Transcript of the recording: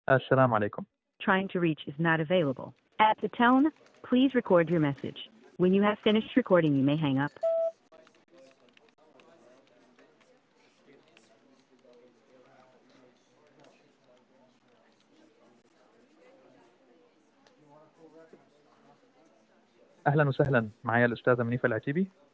السلام عليكم. trying to reach is not available. At the tone, please record your message. When you have finished recording, you may hang up. أهلا وسهلا، معايا الأستاذة منيفة العتيبي.